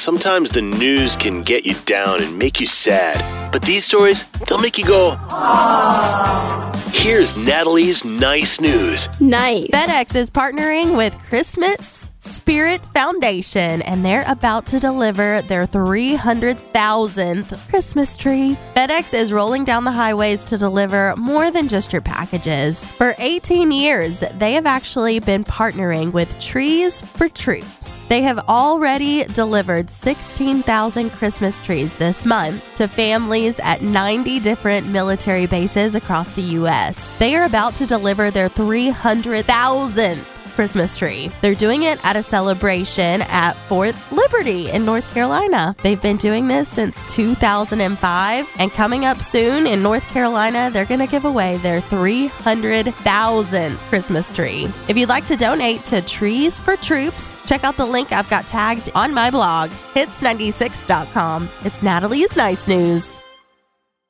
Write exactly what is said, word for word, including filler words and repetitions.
sometimes the news can get you down and make you sad. But these stories, they'll make you go, aww. Here's Natalie's nice news. Nice. FedEx is partnering with Christmas Spirit Foundation, and they're about to deliver their three hundred thousandth Christmas tree. FedEx is rolling down the highways to deliver more than just your packages. For eighteen years, they have actually been partnering with Trees for Troops. They have already delivered sixteen thousand Christmas trees this month to families at ninety different military bases across the U S. They are about to deliver their three hundred thousandth Christmas tree. They're doing it at a celebration at Fort Liberty in North Carolina. They've been doing this since two thousand five, and coming up soon in North Carolina, they're going to give away their three hundred thousandth Christmas tree. If you'd like to donate to Trees for Troops, check out the link I've got tagged on my blog, hits ninety-six dot com. It's Natalie's Nice News.